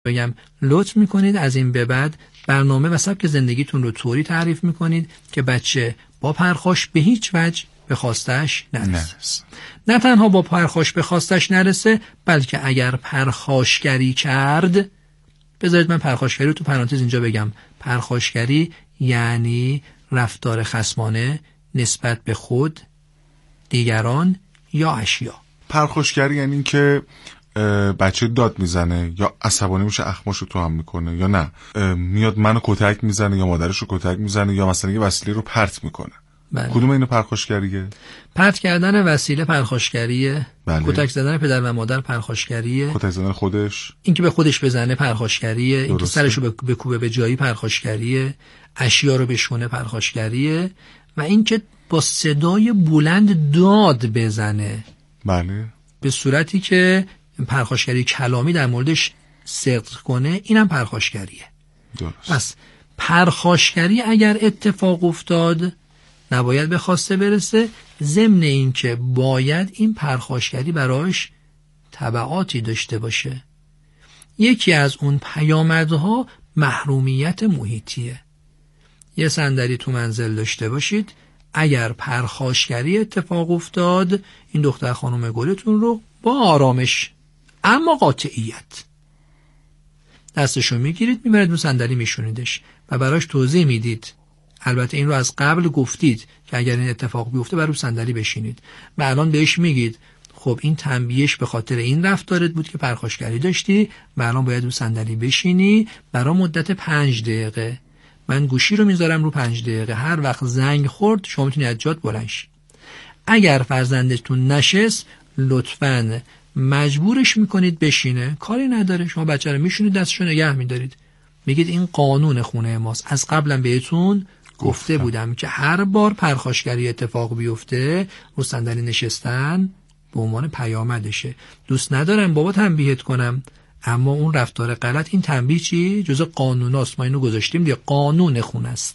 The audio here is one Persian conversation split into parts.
بگم لطف میکنید از این به بعد برنامه و سبک زندگیتون رو طوری تعریف میکنید که بچه با پرخاش به هیچ وجه به خواستش نرسه. نه تنها با پرخاش به خواستش نرسه، بلکه اگر پرخاشگری کرد، بذارید من پرخاشگری رو تو پرانتز اینجا بگم، پرخاشگری یعنی رفتار خصمانه نسبت به خود، دیگران یا اشیا. پرخاشگری یعنی این که بچه داد میزنه یا عصبانی میشه اخماشو تو هم میکنه، یا نه میاد منو کتک میزنه یا مادرشو کتک میزنه یا مثلا یه وسیله رو پرت میکنه. بله. کدوم اینو پرخاشگریه؟ پرت کردن وسیله پرخاشگریه. بله. کتک زدن پدر و مادر پرخاشگریه. کتک زدن خودش، اینکه به خودش بزنه پرخاشگریه. اینکه سرشو بکوبه به جایی پرخاشگریه. اشیا رو بشونه پرخاشگریه. و اینکه با صدای بلند داد بزنه. بله. به صورتی که پرخاشگری کلامی در موردش صدق کنه، اینم پرخاشگریه. درست. پس پرخاشگری اگر اتفاق افتاد نباید به خواسته برسه، ضمن این که باید این پرخاشگری براش تبعاتی داشته باشه. یکی از اون پیامدها محرومیت محیطیه. یه صندلی تو منزل داشته باشید، اگر پرخاشگری اتفاق افتاد این دختر خانم گلتون رو با آرامش اما قاطعیت دستشو میگیرید، میبرید رو صندلی میشونیدش و براش توضیح میدید. البته این رو از قبل گفتید که اگر این اتفاق بیفته بر رو صندلی بشینید و الان بهش میگید خب این تنبیهش به خاطر این رفتارت بود که پرخاشگری داشتی و الان باید رو صندلی بشینی برای مدت 5 دقیقه. من گوشی رو میذارم رو 5 دقیقه، هر وقت زنگ خورد شما میتونید از جات بلند شید. اگر فرزندتون نشست لطفاً مجبورش میکنید بشینه، کاری نداره، شما بچه رو میشونید دستشو نگه میدارید، میگید این قانون خونه ماست، از قبلا بهتون گفته بودم که هر بار پرخاشگری اتفاق بیفته رو صندلی نشستن به عنوان پیامدشه. دوست ندارم بابا تنبیهت کنم، اما اون رفتار غلط، این تنبیه چی؟ جزء قانوناست، ما اینو گذاشتیم دیگه، قانون خونه است.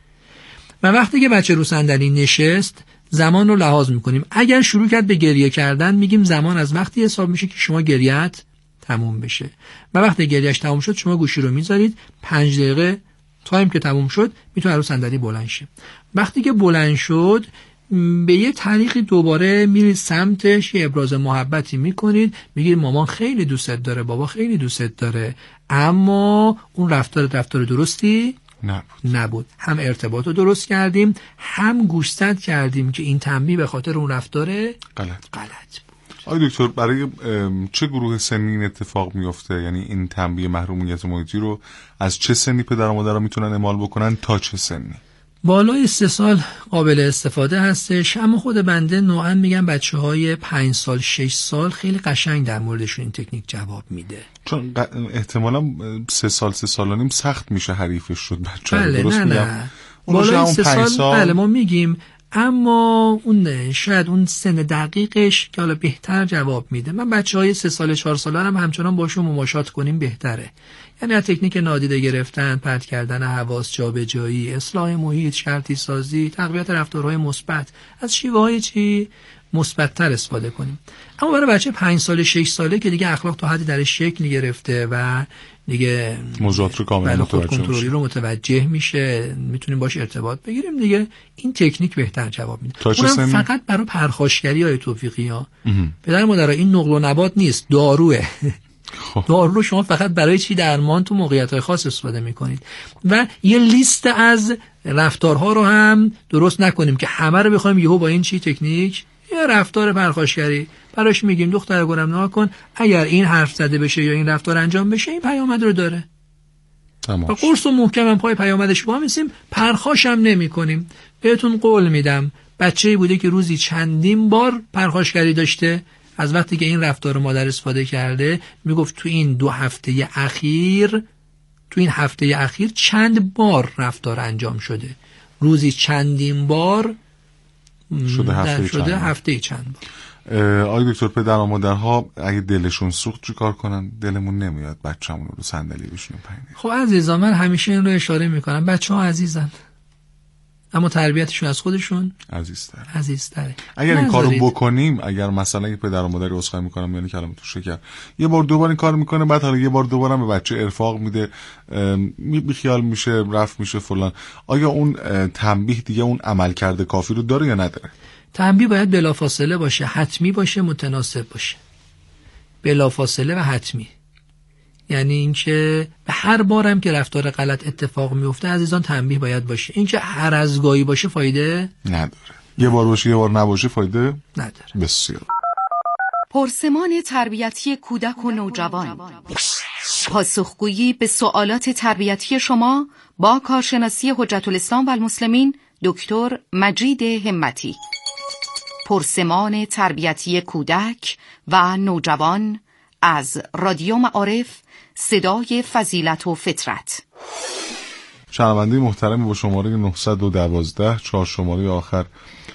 و وقتی که بچه رو صندلی نشست زمان رو لحاظ میکنیم. اگر شروع کرد به گریه کردن میگیم زمان از وقتی حساب میشه که شما گریه‌ات تموم بشه و وقتی گریهش تموم شد شما گوشی رو میذارید، 5 دقیقه تایم که تموم شد میتونه رو صندلی بلند شه. وقتی که بلند شد به یه طریقی دوباره میرید سمتش، یه ابراز محبتی میکنید، میگید مامان خیلی دوستت داره، بابا خیلی دوستت داره، اما اون رفتار درستی نبود. هم ارتباط رو درست کردیم، هم گوشزد کردیم که این تنبیه به خاطر اون رفتار غلط بود. آقای دکتر برای چه گروه سنی این اتفاق میفته؟ یعنی این تنبیه محرومیت محیطی رو از چه سنی پدر و مادرها میتونن اعمال بکنن تا چه سنی؟ بالای 3 سال قابل استفاده هستش، اما خود بنده نوعا میگم بچه‌های 5 سال 6 سال خیلی قشنگ در موردشون این تکنیک جواب میده، چون احتمالاً 3 سال و نیم سخت میشه حریفش شد بچه‌ها. بله نه بالای 3 سال بله ما میگیم، اما اون شاید اون سن دقیقش که حالا بهتر جواب میده. من بچه‌های 3 سال 4 ساله هم همچنان باشون مماشات کنیم بهتره. یعنی از تکنیک نادیده گرفتن، پرت کردن حواس، جابجایی، اصلاح محیط، شرطی سازی، تقویت رفتارهای مثبت، از شیوه‌های چی مثبت‌تر استفاده کنیم. اما برای بچه 5 سال 6 ساله که دیگه اخلاق تا حدی درش شکل گرفته و دیگه موضوعات رو کاملا متوجه کنترلی رو متوجه میشه، میتونیم باش ارتباط بگیریم دیگه، این تکنیک بهتر جواب میده. اونم فقط برای پرخاشگری های توفیقی ها. پدر مادر این نقل و نبات نیست، داروه. دارو رو شما فقط برای چی درمان تو موقعیت‌های خاص استفاده میکنید و یه لیست از رفتارها رو هم درست نکنیم که همه رو بخوایم یهو با این چی تکنیک یه رفتار پرخاشگری براش میگیم دختر گلم نگاه کن اگر این حرف زده بشه یا این رفتار انجام بشه این پیامد رو داره و قرص و محکم هم پای پیامدش با میسیم، پرخاشم نمی کنیم. بهتون قول میدم بچه‌ای بوده که روزی چندین بار پرخاشگری داشته، از وقتی که این رفتار مادر استفاده کرده میگفت تو این 2 هفته اخیر چند بار رفتار انجام شده، روزی چندین بار شده هفته چند بار. آقای دکتر پدر و مادرها اگه دلشون سوخت چی کار کنن؟ دلمون نمیاد بچه‌مون رو صندلی بشونیم پایین. خب عزیزان من همیشه این رو اشاره میکنم، بچه‌ها عزیزن، اما تربیتشون از خودشون عزیزتره. اگر این کارو بکنیم، اگر مثلا یه پدر و مادری عذرخواهی میکنم یعنی کلمه تو شکر، یه بار دوبار این کارو میکنه، بعد حالا یه بار دوبار هم به بچه ارفاق میده، بیخیال میشه، رفت میشه فلان، آیا اون تنبیه دیگه اون عمل کرده کافی رو داره یا نداره؟ تنبیه باید بلافاصله باشه، حتمی باشه، متناسب باشه. بلافاصله و حتمی یعنی اینکه به هر بارم که رفتار غلط اتفاق میفته عزیزان تنبیه باید باشه. اینکه هر از گاهی باشه فایده نداره. یه بار باشه یه بار نباشه فایده نداره. بسیار. پرسمان تربیتی کودک و نوجوان. پاسخگویی به سوالات تربیتی شما با کارشناسی حجت الاسلام و المسلمین دکتر مجید همتی. پرسمان تربیتی کودک و نوجوان از رادیو معارف، صدای فضیلت و فطرت. شنونده محترم با شماره 912 4 شماره آخر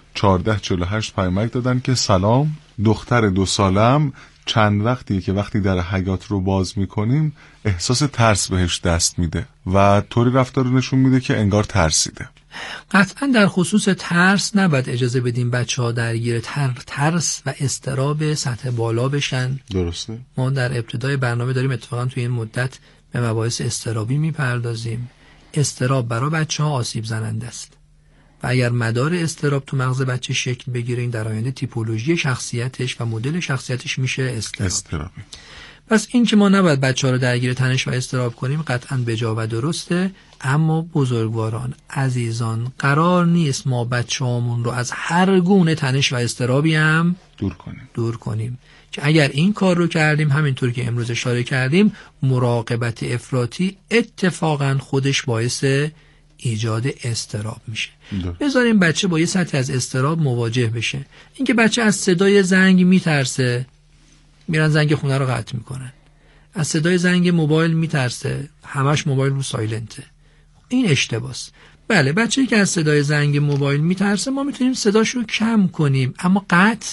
1448 پیامک دادن که سلام، دختر 2 سالم چند وقتیه که وقتی در حیاط رو باز میکنیم احساس ترس بهش دست میده و طوری رفتار نشون میده که انگار ترسیده. قطعا در خصوص ترس نباید اجازه بدیم بچه‌ها درگیر ترس و اضطراب سطح بالا بشن. درسته. ما در ابتدای برنامه داریم اتفاقا توی این مدت به مباحث اضطرابی میپردازیم. اضطراب برای بچه‌ها آسیب زننده است و اگر مدار اضطراب تو مغز بچه شکل بگیره این در آینده تیپولوژی شخصیتش و مدل شخصیتش میشه اضطرابی. پس این که ما نباید بچه‌ها رو درگیر تنش و اضطراب کنیم قطعاً بجا و درسته، اما بزرگواران عزیزان قرار نیست ما بچه‌هامون رو از هر گونه تنش و اضطرابی هم دور کنیم که اگر این کار رو کردیم همینطور که امروز اشاره کردیم مراقبت افراطی اتفاقاً خودش باعث ایجاد اضطراب میشه. بذاریم بچه با یه سطح از اضطراب مواجه بشه. اینکه بچه از صدای زنگ میترسه میرن زنگ خونه رو قطع میکنن، از صدای زنگ موبایل میترسه همش موبایل رو سایلنته، این اشتباهه. بله بچه‌ای که از صدای زنگ موبایل میترسه ما میتونیم صداشو کم کنیم اما قطع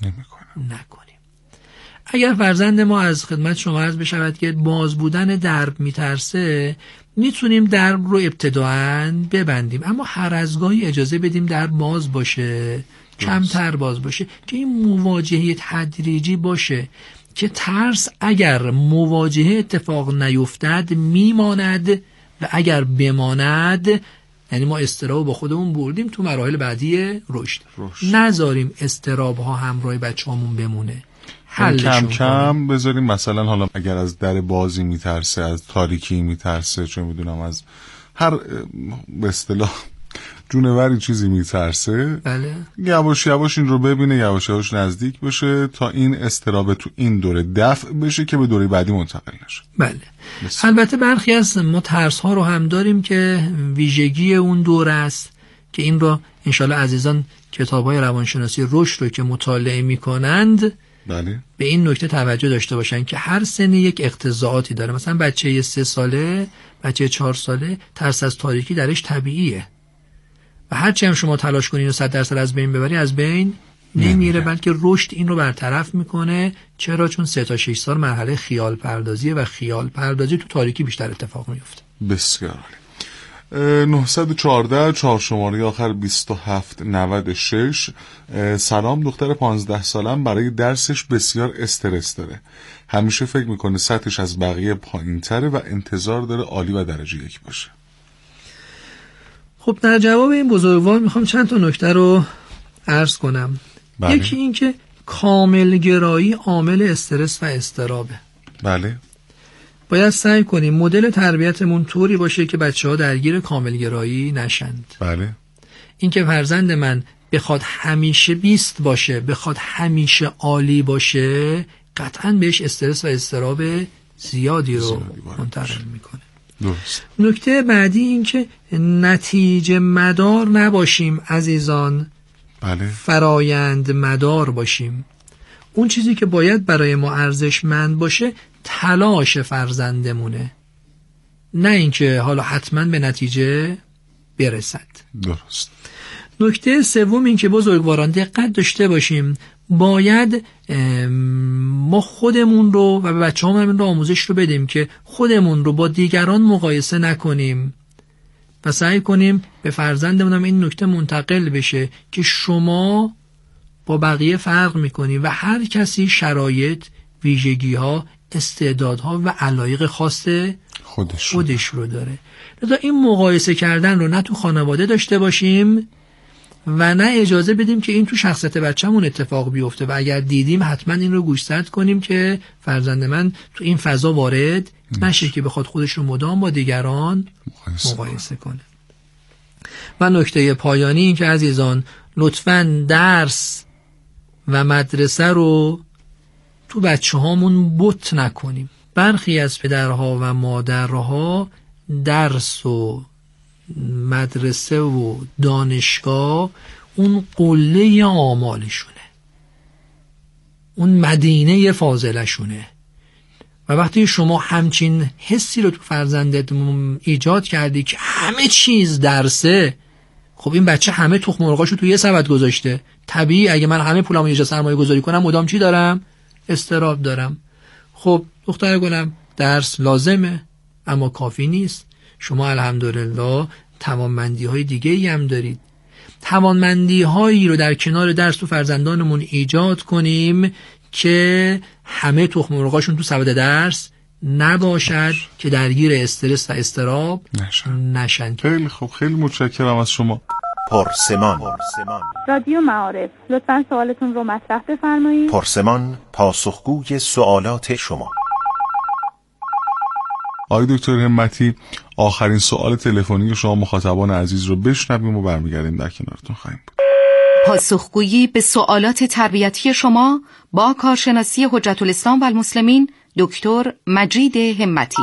نکنیم. اگر فرزند ما از خدمت شما عرض بشود که باز بودن درب میترسه میتونیم درب رو ابتداءً ببندیم اما هر از گاهی اجازه بدیم درب باز باشه، کمتر باز باشه که این مواجهه تدریجی باشه که ترس اگر مواجهه اتفاق نیفتد میماند و اگر بماند یعنی ما اضطراب با خودمون بردیم تو مراحل بعدی رشد. نذاریم اضطراب ها همراه بچه‌هامون بمونه، کم کم بذاریم. مثلا حالا اگر از در بازی میترسه، از تاریکی میترسه، چون میدونم از هر به اصطلاح جونوری چیزی میترسه، بله. یواش یواش این رو ببینه، یواش یواش نزدیک بشه تا این اضطراب تو این دوره دفع بشه که به دوره بعدی منتقل نشه. بله. البته برخی از ما ترس ها رو هم داریم که ویژگی اون دوره است که این رو انشالله عزیزان کتاب‌های روانشناسی رشد رو که مطالعه میکنند بله. به این نکته توجه داشته باشن که هر سنی یک اقتضاعاتی داره. مثلا بچه 3 ساله، بچه 4 ساله ترس از تاریکی درش طبیعیه و هرچی هم شما تلاش کنین و 100% از بین ببری از بین نمیره، بلکه رشد این رو برطرف میکنه. چرا؟ چون 3 تا 6 سال مرحله خیال پردازیه و خیال پردازی تو تاریکی بیشتر اتفاق میفته. بسیار عالی. 914 4 شماره آخر 2796. سلام، دختر 15 سالم برای درسش بسیار استرس داره، همیشه فکر میکنه سطحش از بقیه پایین تره و انتظار داره عالی و درجه 1 باشه. خب در جواب این بزرگوار میخوام چند تا نکته رو عرض کنم. بله. یکی این که کامل گرایی عامل استرس و اضطرابه. بله. باید سعی کنیم مدل تربیتمون طوری باشه که بچه‌ها درگیر کامل گرایی نشند. بله. این که فرزند من بخواد همیشه 20 باشه، بخواد همیشه عالی باشه، قطعاً بهش استرس و اضطراب زیادی رو منتقل میکنه. درست. نکته بعدی این که نتیجه مدار نباشیم عزیزان. بله. فرایند مدار باشیم. اون چیزی که باید برای ما ارزشمند باشه تلاش فرزندمونه، نه اینکه حالا حتما به نتیجه برسد. درست. نکته سوم این که بزرگواران دقت داشته باشیم، باید ما خودمون رو و به بچه‌هامون رو آموزش رو بدیم که خودمون رو با دیگران مقایسه نکنیم. و سعی کنیم به فرزندمون این نکته منتقل بشه که شما با بقیه فرق میکنی و هر کسی شرایط، ویژگی‌ها، استعدادها و علایق خاص خودش رو داره. لذا این مقایسه کردن رو نه تو خانواده داشته باشیم و نه اجازه بدیم که این تو شخصیت بچه‌مون اتفاق بیفته و اگر دیدیم حتما این رو گوشزد کنیم که فرزند من تو این فضا وارد نشه که بخواد خودش رو مدام با دیگران مقایسه کنه. و نکته پایانی این که عزیزان لطفاً درس و مدرسه رو تو بچه هامون بت نکنیم. برخی از پدرها و مادرها درس و مدرسه و دانشگاه اون قله آمالشونه، اون مدینه فاضلشونه و وقتی شما همچین حسی رو تو فرزندت ایجاد کردی که همه چیز درسه، خب این بچه همه تخم مرغاشو تو یه سبد گذاشته. طبیعی اگه من همه پولامو یه جا سرمایه گذاری کنم مدام چی دارم؟ استراب دارم. خب دختر گلم درس لازمه اما کافی نیست. شما الحمدلله توانمندی های دیگه ای هم دارید. توانمندی هایی رو در کنار درس تو فرزندانمون ایجاد کنیم که همه تخم مرغاشون تو سبد درس نباشد که درگیر استرس و استراب نشن. خیلی خوب، خیلی متشکرم از شما. پرسمان. رادیو معارف، لطفاً سوالتون رو مطرح بفرمایید. پرسمان، پاسخگوی سوالات شما. آقای دکتر همتی، آخرین سوال تلفنی شما مخاطبان عزیز رو بشنویم و برمیگردیم در کنارتون خواهیم بود. پاسخگویی به سوالات تربیتی شما با کارشناسی حجت الاسلام و المسلمین دکتر مجید همتی.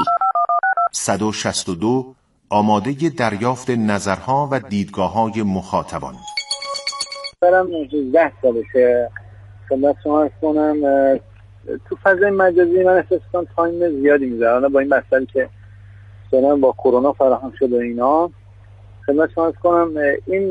162 آماده دریافت نظرها و دیدگاه‌های مخاطبان. برم 18 سالشه خدمت شما عرض کنم. تو فضای مجازی من احساس کنم تایم زیادی میذارم با این مسئله که مثلا با کرونا فراهم شده اینا. خدمت شما عرض کنم این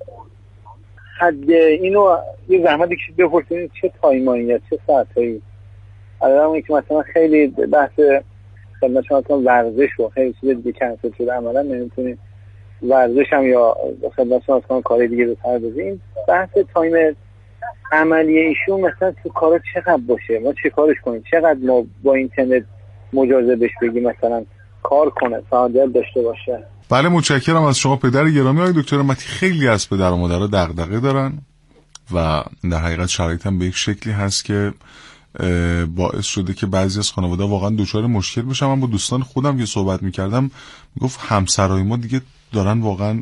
حد اینو یه زحمت کشید بپرسید چه تایمایی یا چه ساعتایی. الان که مثلا خیلی بحث خدمت شما عرض کنم ورزش و خیلی چیز دیگه کنسل شده، عملا نمیتونیم ورزش هم یا خدمت شما عرض کنم کار دیگه رو بپردازیم. بحث تایم عملی ایشون مثلا تو کارا چقدر باشه، ما چه کارش کنیم، چقدر ما با اینترنت مجازه بهش بگیم مثلا کار کنه، فعالیت داشته باشه. بله متشکرم از شما پدر گرامی. آقای دکتر همتی، خیلی از پدر و مادرها دغدغه دارن و در حقیقت شرایط هم به یک شکلی هست که باعث شده که بعضی از خانواده‌ها واقعا دچار مشکل بشن. من با دوستان خودم که صحبت می‌کردم میگفت همسرای ما دیگه دارن واقعا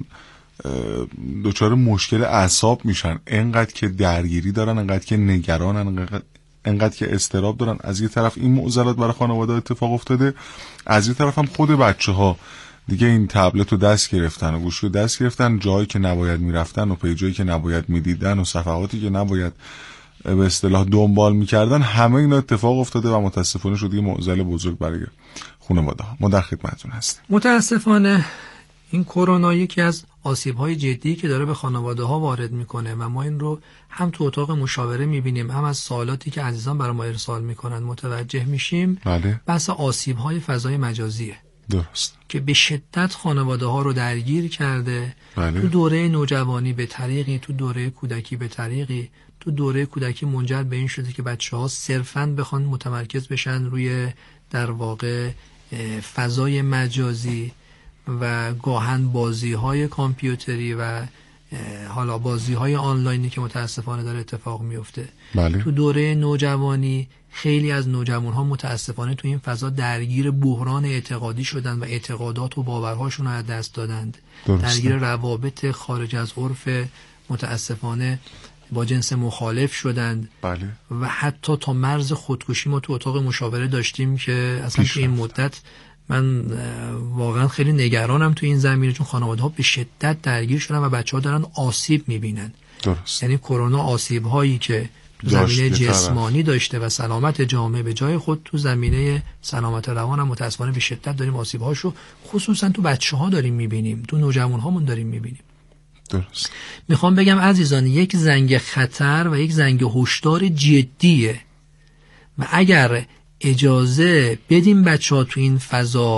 دچار مشکل اعصاب میشن، انقدر که درگیری دارن، انقدر که نگرانن، انقدر که استراب دارن. از یه طرف این معضلات برای خانواده اتفاق افتاده، از یه طرف هم خود بچه‌ها دیگه این تبلت رو دست گرفتن و گوشی رو دست گرفتن، جایی که نباید میرفتن و پیجایی که نباید میدیدن و صفحاتی که نباید به اصطلاح دنبال میکردن، همه اینا اتفاق افتاده و متاسفانه شده یه معضل بزرگ برای خانواده‌ها. ما در خدمتتون هستیم. متاسفانه این کرونا یکی از آسیب‌های جدی که داره به خانواده‌ها وارد میکنه و ما این رو هم تو اتاق مشاوره میبینیم، هم از سوالاتی که عزیزان برای ما ارسال میکنن متوجه میشیم. بله. بحث آسیب‌های فضای مجازیه. درست. که به شدت خانواده‌ها رو درگیر کرده. بله. تو دوره نوجوانی به طریقی، تو دوره کودکی به طریقی، تو دوره کودکی منجر به این شده که بچه‌ها صرفاً بخوان متمرکز بشن روی در واقع فضای مجازی و گاهن بازی‌های کامپیوتری و حالا بازی‌های آنلاینی که متاسفانه داره اتفاق میفته. بله. تو دوره نوجوانی خیلی از نوجوان‌ها متاسفانه تو این فضا درگیر بحران اعتقادی شدن و اعتقادات و باورهاشون رو از دست دادند. درسته. درگیر روابط خارج از عرف متاسفانه با جنس مخالف شدند. بله. و حتی تا مرز خودکشی ما تو اتاق مشاوره داشتیم که اصلا تو این مدت من واقعا خیلی نگرانم تو این زمینه، چون خانواده‌ها به شدت درگیر شدن و بچه‌ها دارن آسیب می‌بینن. درست. یعنی کرونا آسیب‌هایی که تو زمینه جسمانی داشته و سلامت جامعه به جای خود، تو زمینه سلامت روان هم متأسفانه به شدت داریم آسیب‌هاشو خصوصا تو بچه‌ها داریم می‌بینیم، تو نوجوان‌هامون داریم می‌بینیم. درست. میخوام بگم عزیزان یک زنگ خطر و یک زنگ هشدار جدیه و اگر اجازه بدیم بچه‌ها تو این فضا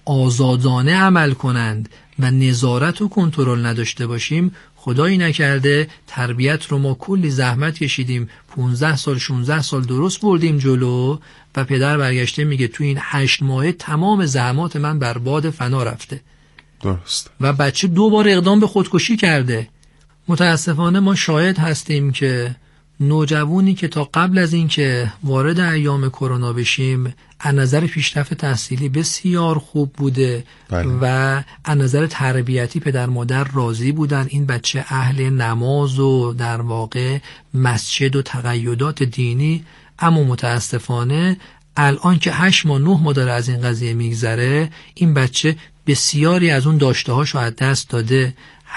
آزادانه عمل کنند و نظارت و کنترل نداشته باشیم، خدایی نکرده تربیت رو ما کلی زحمت کشیدیم، 15 سال 16 سال درست بردیم جلو و پدر برگشته میگه تو این 8 ماه تمام زحمات من برباد فنا رفته. درست. و بچه 2 بار اقدام به خودکشی کرده. متاسفانه ما شاهد هستیم که نوجوانی که تا قبل از این که وارد ایام کرونا بشیم از نظر پیشرفت تحصیلی بسیار خوب بوده و از نظر تربیتی پدر مادر راضی بودن این بچه اهل نماز و در واقع مسجد و تقیدات دینی، اما متاسفانه الان که 8 ماه 9 ماه داره از این قضیه میگذره، این بچه بسیاری از اون داشته‌هاشو از دست داده،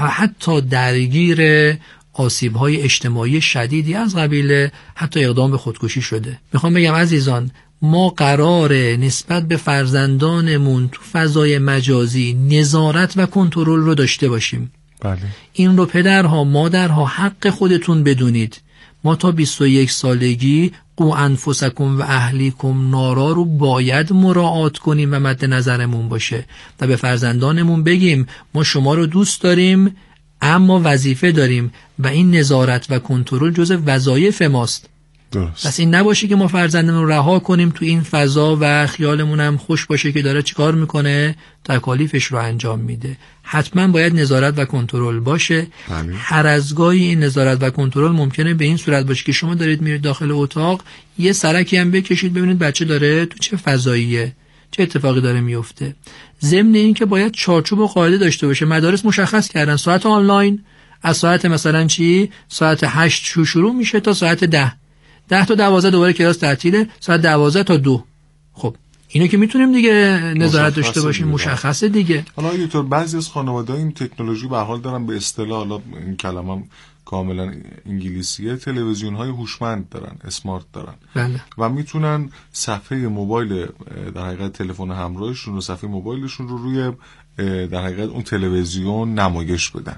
حتی درگیر آسیب‌های اجتماعی شدیدی از قبیل حتی اقدام به خودکشی شده. میخوام بگم عزیزان، ما قراره نسبت به فرزندانمون تو فضای مجازی نظارت و کنترل رو داشته باشیم. بله. این رو پدرها مادرها حق خودتون بدونید. ما تا 21 سالگی قو انفسکم و اهلیکم نارا رو باید مراعات کنیم و مد نظرمون باشه و به فرزندانمون بگیم ما شما رو دوست داریم اما وظیفه داریم و این نظارت و کنترل جزء وظایف ماست. درست. پس این نباشه که ما فرزندمون رو رها کنیم تو این فضا و خیالمون هم خوش باشه که داره چیکار میکنه، تکالیفش رو انجام میده. حتما باید نظارت و کنترل باشه. هر از گاهی این نظارت و کنترل ممکنه به این صورت باشه که شما دارید میرید داخل اتاق یه سرکی هم بکشید ببینید بچه داره تو چه فضاییه، چه اتفاقی داره میفته. ضمن این که باید چارچوب و قاعده داشته باشه. مدارس مشخص کردن ساعت آنلاین از ساعت مثلا ساعت 8 شروع میشه تا ساعت 10 تا 12 دوباره کلاس تعطیله، ساعت 12 تا 2. خب اینو که میتونیم دیگه نظارت داشته باشیم، مشخصه دیگه. حالا اینطور بعضی از خانواده‌ها این تکنولوژی به حال دارن، به اصطلاح حالا این کلمه کاملا انگلیسیه، تلویزیون‌های هوشمند دارن، اسمارت دارن. بله. و میتونن صفحه موبایل در حقیقت تلفن همراهشون و صفحه موبایلشون رو روی در حقیقت اون تلویزیون نمایش بدن.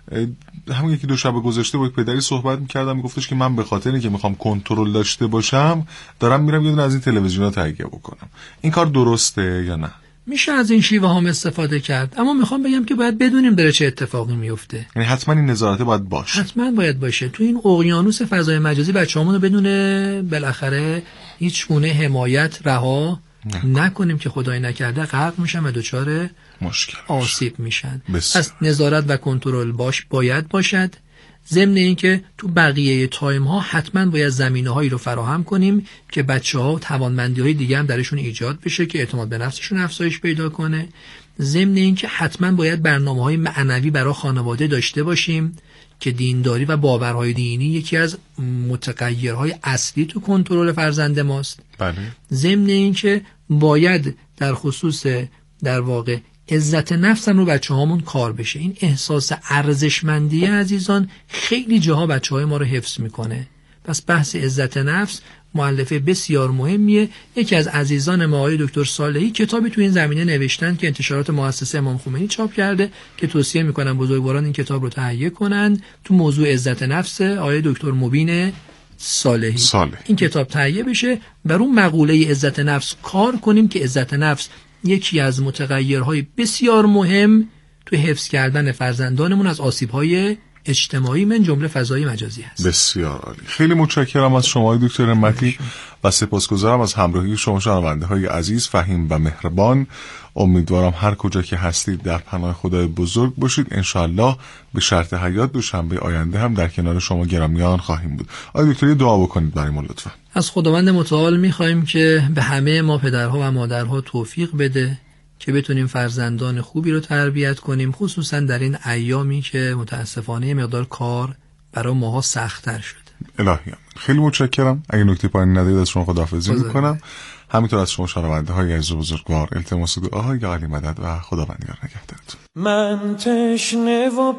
همون 1-2 شب گذشته با یک پدری صحبت می‌کردم، میگفتش که من به خاطر اینکه میخوام کنترل داشته باشم دارم میرم یه دونه از این تلویزیون‌ها تهیه بکنم. این کار درسته یا نه؟ میشه از این شیوه هم استفاده کرد، اما میخوام بگم که باید بدونیم داره چه اتفاقی میفته. یعنی حتما این نظارت باید باشه. حتما باید باشه. تو این اقیانوس فضای مجازی بچه‌هامون رو بدونه بالاخره هیچ گونه حمایت رها نکنیم که خدای نکرده غرق میشن و دچار مشکل آسیب میشن. پس نظارت و کنترل باید باشد. ضمن این که تو بقیه تایم ها حتما باید زمینه هایی رو فراهم کنیم که بچه‌ها توانمندی های دیگه هم درشون ایجاد بشه که اعتماد به نفسشون افزایش پیدا کنه. ضمن این که حتما باید برنامه‌های معنوی برای خانواده داشته باشیم که دینداری و باورهای دینی یکی از متغیرهای اصلی تو کنترل فرزند ماست. بله. ضمن این که باید در خصوص در واقع عزت نفس هم رو بچه‌هامون کار بشه. این احساس ارزشمندی عزیزان خیلی جاها بچه‌های ما رو حفظ میکنه. پس بحث عزت نفس مؤلفه بسیار مهمیه. یکی از عزیزان ما آقای دکتر صالحی کتابی تو این زمینه نوشتن که انتشارات مؤسسه امام خمینی چاپ کرده که توصیه میکنم بزرگواران این کتاب رو تهیه کنند. تو موضوع عزت نفس آقای دکتر مبین صالحی. این کتاب تهیه بشه بر اون مقوله عزت نفس کار کنیم که عزت نفس یکی از متغیرهای بسیار مهم تو حفظ کردن فرزندانمون از آسیب‌های اجتماعی من جمله فضای مجازی هست. بسیار عالی. خیلی متشکرم از شما دکتر همتی و سپاسگزارم از همراهی شما شنونده‌های عزیز، فهیم و مهربان. امیدوارم هر کجا که هستید در پناه خدای بزرگ باشید. انشالله به شرط حیات دوشنبه آینده هم در کنار شما گرامیان خواهیم بود. آقای دکتر دعا بکنید برای ما لطفا. از خداوند متعال می‌خوایم که به همه ما پدرها و مادرها توفیق بده که بتونیم فرزندان خوبی رو تربیت کنیم، خصوصا در این ایامی که متاسفانه مقدار کار برای ماها سخت‌تر شده. الهی خیلی متشکرم. اگه نکته پایین ندارید از شما خداحافظی میکنم. همینطور از شما شنونده‌های عزیز و بزرگوار التماس دعاهای عالی مدد و خداوند یار نگهدارتون. من تشنه و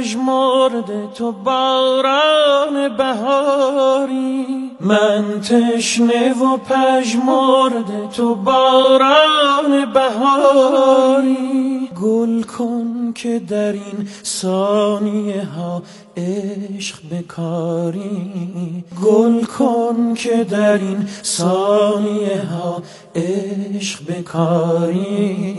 پژمرده تو باران بهاری، من تشنه و پژمرده تو باران بهاری، گل کن که در این ثانیه ها عشق بکاری، گل کن که در این ثانیه ها عشق بکاری.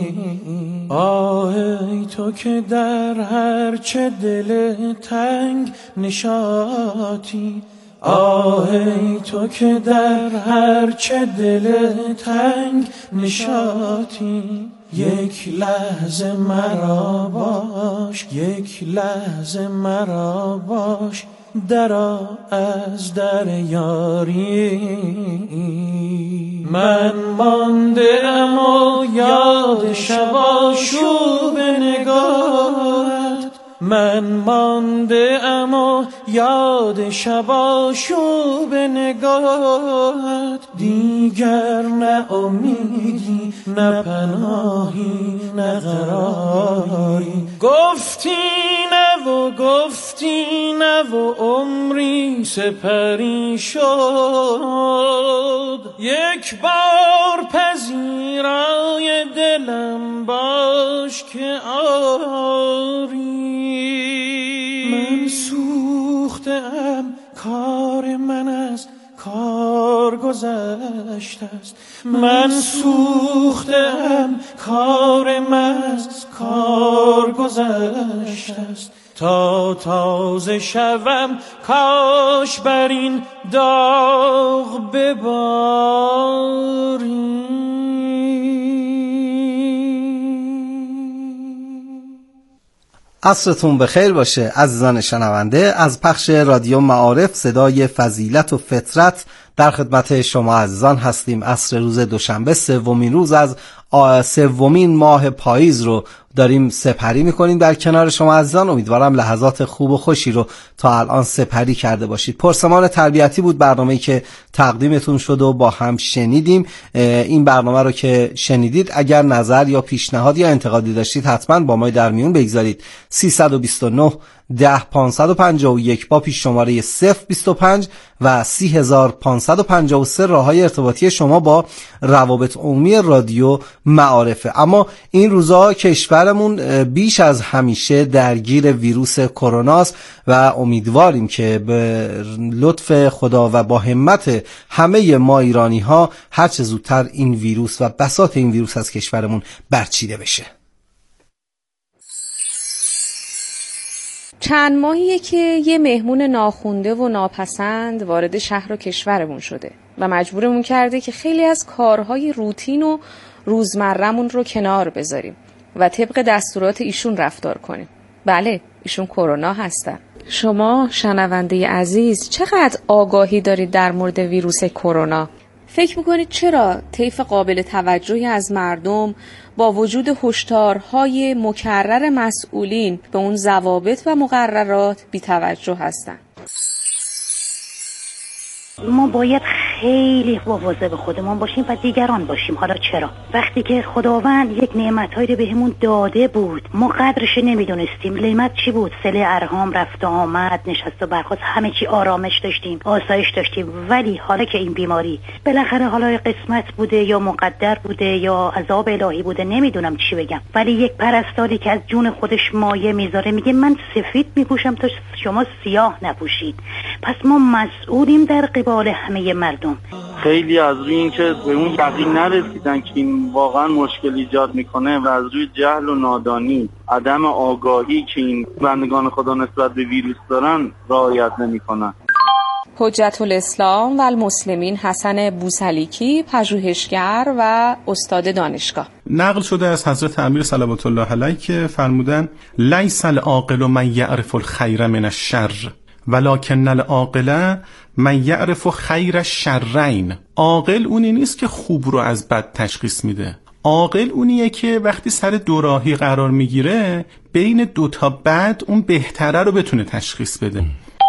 آهی تو که در هر چه دل تنگ نشاطی، آهی تو که در هر چه دل تنگ نشاطی. یک لحظه مرا باش، یک لحظه مرا باش، درآ از در یاری. من مانده ام و یاد شب آشوب نگاهت، من مانده ام و یاد شب آشوب نگاهت. دیگر نه امیدی نه پناهی نه قراری. گفتی نه و گفتی نه و عمری سپری شد. یک بار پذیرای دلم باش که آری. من سوختم، کار من از کار گذشته است. من سوختم، کار من از کار گذشته است. تا تازه شوم کاش بر این داغ بباری. عصرتون بخیر باشه عزیزان شنونده. از پخش رادیو معارف صدای فضیلت و فطرت در خدمت شما عزیزان هستیم. عصر روز دوشنبه، سومین روز از سومین ماه پاییز رو داریم سپری میکنیم در کنار شما عزیزان. امیدوارم لحظات خوب و خوشی رو تا الان سپری کرده باشید. پرسمان تربیتی بود برنامه‌ای که تقدیمتون شد و با هم شنیدیم. این برنامه رو که شنیدید اگر نظر یا پیشنهاد یا انتقادی داشتید حتما با ما در میون بگذارید. 329 10 551 با پیش شماره 025 و 30553 راههای ارتباطی شما با روابط عمومی رادیو معارفه. اما این روزها کشورمون بیش از همیشه درگیر ویروس کرونا است و امیدواریم که به لطف خدا و با همت همه ما ایرانی ها هر چه زودتر این ویروس و بساط این ویروس از کشورمون برچیده بشه. چند ماهیه که یه مهمون ناخونده و ناپسند وارد شهر و کشورمون شده و مجبورمون کرده که خیلی از کارهای روتین و روزمرمون رو کنار بذاریم و طبق دستورات ایشون رفتار کنیم. بله، ایشون کرونا هستن. شما شنونده عزیز چقدر آگاهی دارید در مورد ویروس کرونا؟ فکر میکنید چرا طیف قابل توجهی از مردم با وجود هشدارهای مکرر مسئولین به اون ضوابط و مقررات بی توجه هستند؟ ما باید خیلی مواظب خودمون باشیم و دیگران باشیم. حالا چرا؟ وقتی که خداوند یک نعمت‌هایی رو بهمون داده بود ما قدرش نمیدونستیم. نعمت چی بود؟ صله ارحام، رفت و آمد، نشست و برخاست، همه چی آرامش داشتیم، آسایش داشتیم. ولی حالا که این بیماری بالاخره حالا قسمت بوده یا مقدر بوده یا عذاب الهی بوده، نمیدونم چی بگم، ولی یک پرستاری که از جون خودش مایه میذاره میگه من سفید میپوشم تا شما سیاه نپوشید. پس ما مسئولیم در قبال همه مردم. خیلی از روی این که به اون یقین نرسیدن که این واقعا مشکل ایجاد میکنه و از روی جهل و نادانی، عدم آگاهی که این بندگان خدا نسبت به ویروس دارن رعایت نمیکنن. حجت الاسلام و المسلمین حسن بوسلیکی، پژوهشگر و استاد دانشگاه. نقل شده از حضرت امیر صلوات الله علیه که فرمودن لیس العاقل من یعرف الخیر من الشر ولکن العاقل من یعرف خیر الشرین. عاقل اونی نیست که خوب رو از بد تشخیص میده، عاقل اونیه که وقتی سر دوراهی قرار میگیره بین دوتا بد اون بهتره رو بتونه تشخیص بده.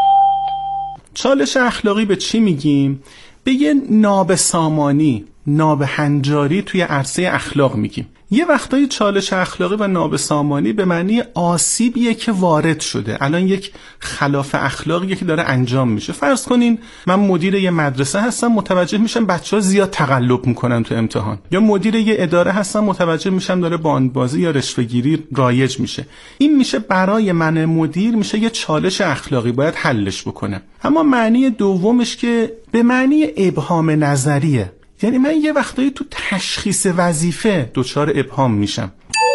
چالش اخلاقی به چی میگیم؟ به یه نابسامانی، نابهنجاری توی عرصه اخلاق میگیم. یه وقتایی چالش اخلاقی و نابسامانی به معنی آسیبیه که وارد شده. الان یک خلاف اخلاقیه که داره انجام میشه. فرض کنین من مدیر یه مدرسه هستم، متوجه میشم بچه‌ها زیاد تقلب میکنن تو امتحان، یا مدیر یه اداره هستم، متوجه میشم داره باندبازی یا رشوه‌گیری رایج میشه. این میشه برای من مدیر میشه یه چالش اخلاقی، باید حلش بکنم. اما معنی دومش که به معنی ابهام نظریه، یعنی من یه وقتایی تو تشخیص وظیفه دچار ابهام میشم.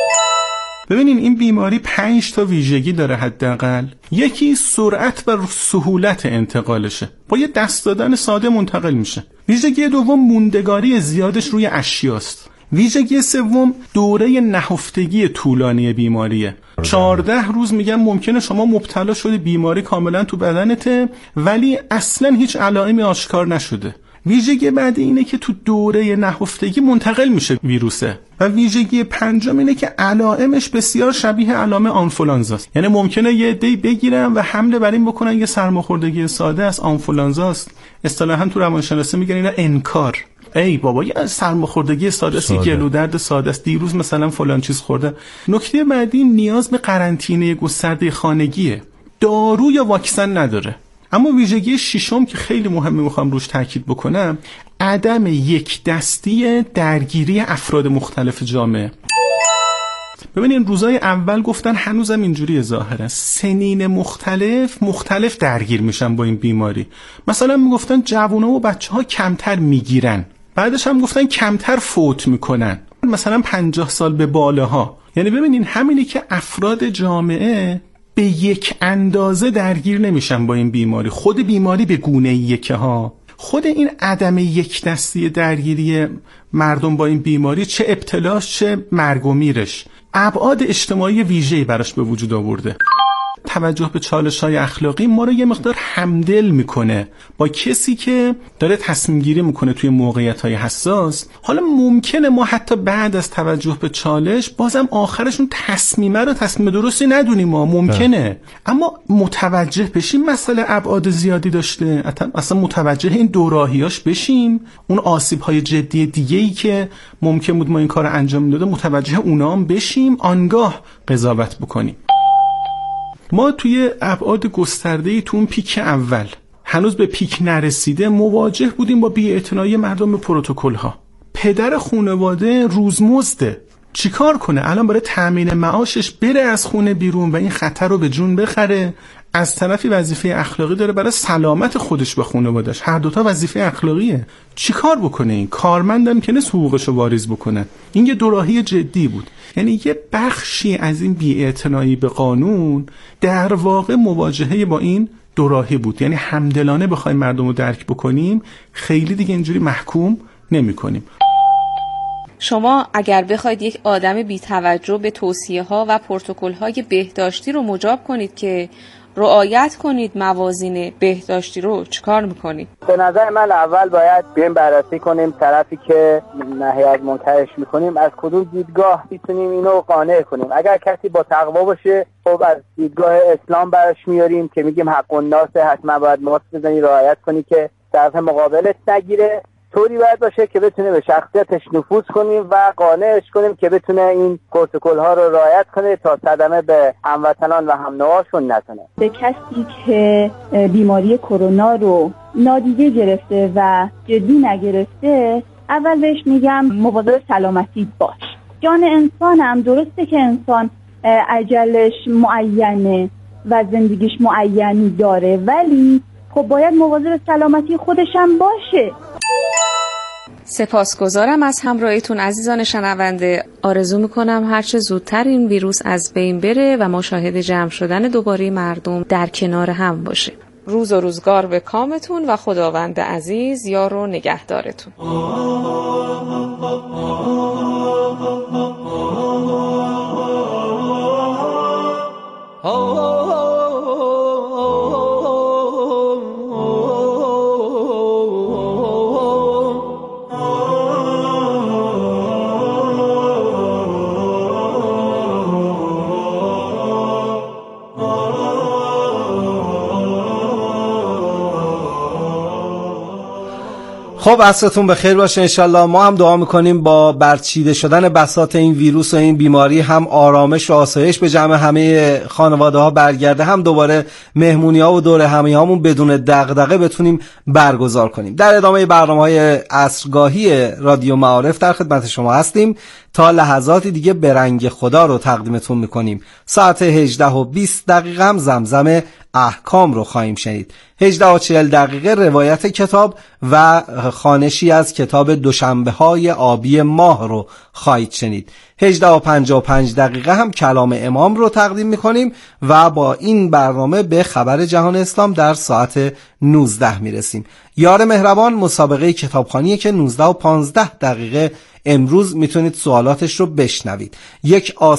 ببینین این بیماری 5 تا ویژگی داره حداقل. یکی سرعت و سهولت انتقالشه، با یه دست دادن ساده منتقل میشه. ویژگی دوم موندگاری زیادش روی اشیاست. ویژگی سوم دوره نهفتگی طولانی بیماریه. 14 روز میگن ممکنه شما مبتلا شده، بیماری کاملا تو بدنته ولی اصلا هیچ علائمی آشکار نشده. ویژگی بعدی اینه که تو دوره نهفتگی منتقل میشه ویروسه. و ویژگی پنجم اینه که علائمش بسیار شبیه علائم آنفولانزاست. یعنی ممکنه یه عده‌ای بگیرن و حمله بر این بکنن یه سرماخوردگی ساده از آنفولانزاست. اصطلاحاً تو روانشناسی میگن اینا انکار. ای بابا یه سرماخوردگی ساده است، گلو درد ساده است، دیروز مثلا فلان چیز خورده. نکته بعدی نیاز به قرنطینه گسترده خانگیه. دارو یا واکسن نداره. اما ویژگی ششم که خیلی مهمه میخوام روش تاکید بکنم، عدم یک دستی درگیری افراد مختلف جامعه. ببینین روزای اول گفتن هنوزم اینجوری ظاهرا سنین مختلف درگیر میشن با این بیماری. مثلا میگفتن جوونا و بچه‌ها کمتر میگیرن، بعدش هم گفتن کمتر فوت میکنن، مثلا 50 سال به بالاها. یعنی ببینین همینی که افراد جامعه به یک اندازه درگیر نمیشن با این بیماری. خود بیماری به گونه‌ایه که خود این عدم یک دستی درگیری مردم با این بیماری، چه ابتلاش چه مرگ و میرش، ابعاد اجتماعی ویژه‌ای براش به وجود آورده. توجه به چالش‌های اخلاقی ما رو یه مقدار همدل میکنه با کسی که داره تصمیم گیری میکنه توی موقعیت‌های حساس. حالا ممکنه ما حتی بعد از توجه به چالش بازم آخرشون تصمیم درستی ندونیم، ما ممکنه، اما متوجه بشیم مسئله ابعاد زیادی داشته، اصلا متوجه این دوراهیاش بشیم، اون آسیب‌های جدی دیگه‌ای که ممکن بود ما این کار انجام میداده متوجه اونا هم بشیم، آنگاه قضاوت بکنیم. ما توی ابعاد گسترده‌ای تو اون پیک اول هنوز به پیک نرسیده مواجه بودیم با بی‌اعتنایی مردم به پروتکل‌ها. پدر خانواده روزمزده، چیکار کنه؟ الان برای تامین معاشش بره از خونه بیرون و این خطر رو به جون بخره. از طرفی وظیفه اخلاقی داره برای سلامت خودش و خانواده‌اش. هر دوتا وظیفه اخلاقیه. چیکار بکنه این کارمندم که نیست حقوقشو واریز بکنه؟ این یه دوراهی جدی بود. یعنی یه بخشی از این بی‌اعتنایی به قانون در واقع مواجهه با این دوراهی بود. یعنی همدلانه بخوایم مردم رو درک بکنیم، خیلی دیگه اینجوری محکوم نمی‌کنیم. شما اگر بخواید یک آدم بی‌توجه به توصیه‌ها و پروتکل‌های بهداشتی رو مجاب کنید که رعایت کنید موازین بهداشتی رو، چیکار میکنید؟ به نظر من اول باید بیایم بررسی کنیم طرفی که نهی از منکرش میکنیم از کدوم دیدگاه میتونیم اینو قانع کنیم. اگر کسی با تقوا باشه، خب از دیدگاه اسلام برش میاریم که میگیم حق الناس، حتما باید ماسک بزنی، رعایت کنی که طرف مقابلت نگیره. طوری باید باشه که بتونه به شخصیتش نفوذ کنیم و قانعش کنیم که بتونه این پروتکل‌ها رو رعایت کنه تا صدمه به هموطنان و هم‌نواشون نزنه. به کسی که بیماری کرونا رو نادیده گرفته و جدی نگرفته، اول بهش میگم مواظب سلامتی باش. جان انسان هم درسته که انسان اجلش معینه و زندگیش معینی داره، ولی خب باید مواظب سلامتی خودش هم باشه. سپاسگزارم از همراهیتون عزیزان شنونده. آرزو میکنم هرچه زودتر این ویروس از بین بره و ما شاهد جمع شدن دوباره مردم در کنار هم باشه. روز و روزگار به کامتون و خداوند عزیز یار و نگهدارتون. خب عصرتون بخیر باشه انشالله. ما هم دعا میکنیم با برچیده شدن بساط این ویروس و این بیماری هم آرامش و آسایش به جمع همه خانواده ها برگرده، هم دوباره مهمونی ها و دوره همی هامون بدون دغدغه بتونیم برگزار کنیم. در ادامه برنامه‌های عصرگاهی رادیو معارف در خدمت شما هستیم. تا لحظاتی دیگه به رنگ خدا رو تقدیمتون میکنیم. ساعت 18:20 هم زمزم احکام رو خواهیم شنید. 18:40 روایت کتاب و خوانشی از کتاب دوشنبه‌های آبی ماه رو خواهید شنید. 18:55 هم کلام امام رو تقدیم میکنیم و با این برنامه به خبر جهان اسلام در ساعت 19 میرسیم. یار مهربان مسابقه کتابخوانیه که 19:15 امروز میتونید سوالاتش رو بشنوید. یک